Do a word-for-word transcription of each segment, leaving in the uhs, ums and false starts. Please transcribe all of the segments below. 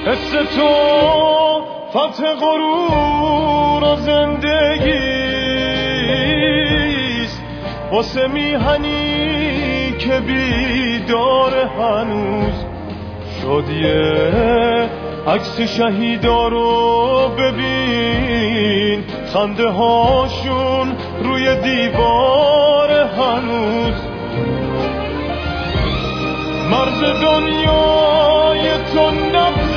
حس تو فتح غرور و زندگیست، واسه میهنی که بیدار هنوز. شادیه عکس شهیدا رو ببین، خنده هاشون روی دیوار هنوز. مرز دنیای تو نبض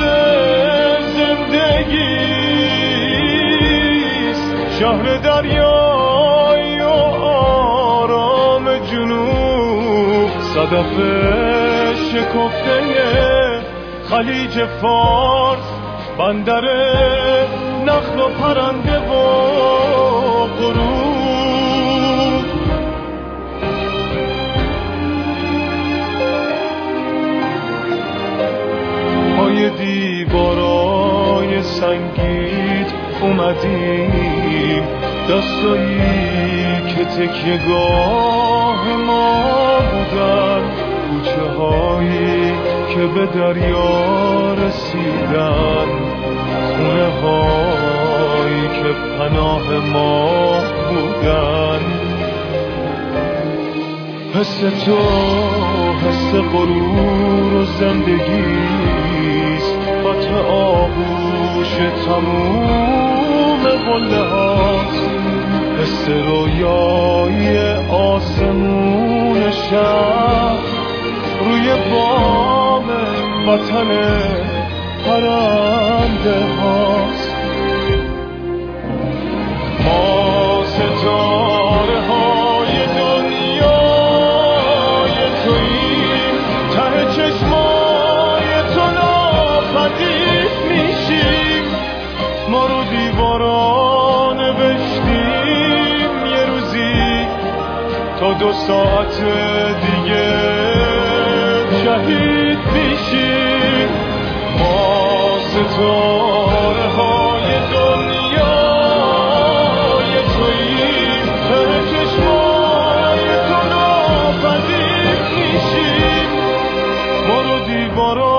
زندگیست، شهر دریای و آرام جنوب. صدف شکفته خلیج فارس، بندر نخل و پرنده و غروب. پای دیوارای سنگیت اومدیم، دستایی که تکیه‌گاه ما بودن، کوچه هایی که به دریا رسیدن، خونه هایی که پناه ما بودن. حس تو حس غرور و زندگیست، فتح آغوش تموم قله هاست. حس رویای آسمون شب روی بام وطن پرنده هاست. ما ستاره های دنیای توییم، ته چشمای تو ناپدید میشیم. ما رو دیوارا نوشتیم یه روزی، تا دو ساعت دیگه شهید میشیم. ما ستاره های دنیای توییم، ته چشمای تو ناپدید میشیم. ما رو دیوارا